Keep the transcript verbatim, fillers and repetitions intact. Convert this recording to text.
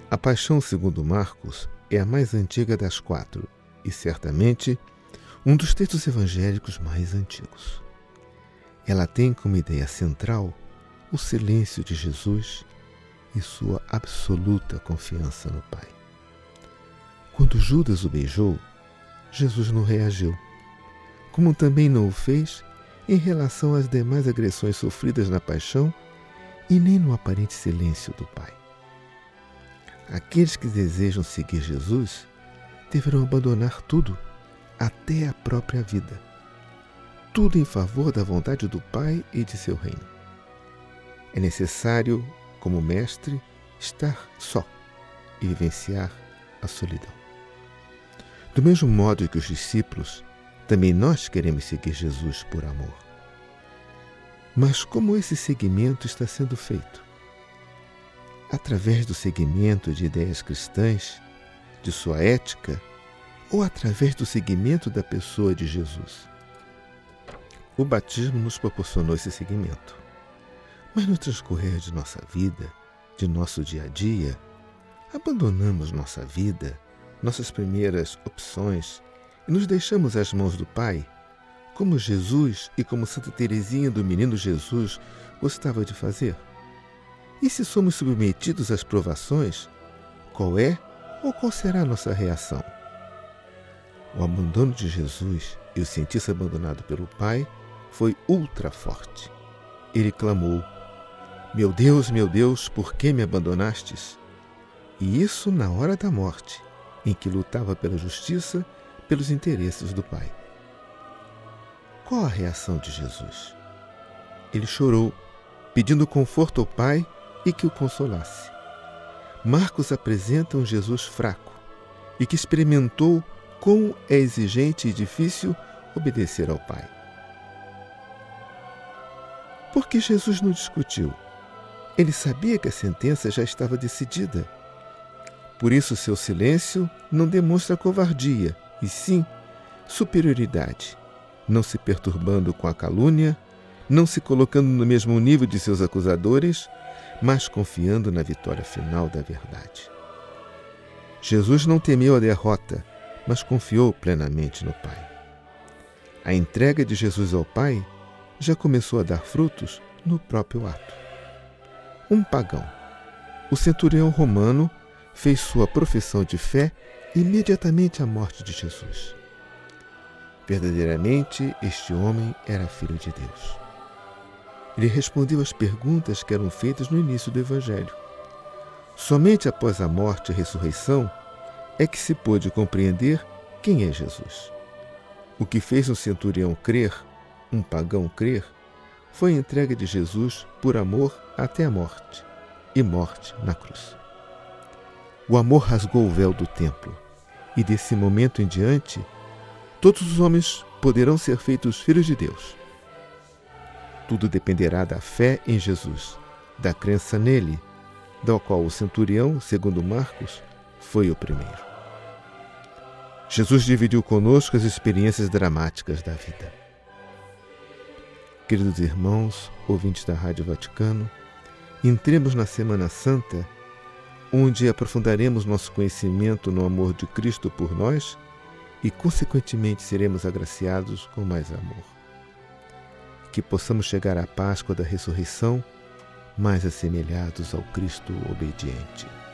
A Paixão segundo Marcos é a mais antiga das quatro e, certamente, um dos textos evangélicos mais antigos. Ela tem como ideia central o silêncio de Jesus e sua absoluta confiança no Pai. Quando Judas o beijou, Jesus não reagiu, como também não o fez em relação às demais agressões sofridas na paixão e nem no aparente silêncio do Pai. Aqueles que desejam seguir Jesus deverão abandonar tudo, até a própria vida, tudo em favor da vontade do Pai e de seu reino. É necessário, como mestre, estar só e vivenciar a solidão. Do mesmo modo que os discípulos, também nós queremos seguir Jesus por amor. Mas como esse seguimento está sendo feito? Através do seguimento de ideias cristãs, de sua ética, ou através do seguimento da pessoa de Jesus? O batismo nos proporcionou esse seguimento. Mas no transcorrer de nossa vida, de nosso dia a dia, abandonamos nossa vida, nossas primeiras opções e nos deixamos às mãos do Pai, como Jesus e como Santa Teresinha do Menino Jesus gostava de fazer? E se somos submetidos às provações, qual é ou qual será a nossa reação? O abandono de Jesus e o sentir-se abandonado pelo Pai foi ultra forte. Ele clamou: "Meu Deus, meu Deus, por que me abandonastes?" E isso na hora da morte, em que lutava pela justiça, pelos interesses do Pai. Qual a reação de Jesus? Ele chorou, pedindo conforto ao Pai e que o consolasse. Marcos apresenta um Jesus fraco e que experimentou quão é exigente e difícil obedecer ao Pai. Por que Jesus não discutiu? Ele sabia que a sentença já estava decidida. Por isso seu silêncio não demonstra covardia, e sim superioridade, não se perturbando com a calúnia, não se colocando no mesmo nível de seus acusadores, mas confiando na vitória final da verdade. Jesus não temeu a derrota, mas confiou plenamente no Pai. A entrega de Jesus ao Pai já começou a dar frutos no próprio ato. Um pagão, o centurião romano, fez sua profissão de fé imediatamente à morte de Jesus. Verdadeiramente, este homem era filho de Deus. Ele respondeu às perguntas que eram feitas no início do Evangelho. Somente após a morte e a ressurreição é que se pôde compreender quem é Jesus. O que fez um centurião crer, um pagão crer, foi a entrega de Jesus por amor até a morte, e morte na cruz. O amor rasgou o véu do templo, e desse momento em diante, todos os homens poderão ser feitos filhos de Deus. Tudo dependerá da fé em Jesus, da crença nele, da qual o centurião, segundo Marcos, foi o primeiro. Jesus dividiu conosco as experiências dramáticas da vida. Queridos irmãos, ouvintes da Rádio Vaticano, entremos na Semana Santa, onde aprofundaremos nosso conhecimento no amor de Cristo por nós e, consequentemente, seremos agraciados com mais amor. Que possamos chegar à Páscoa da ressurreição mais assemelhados ao Cristo obediente.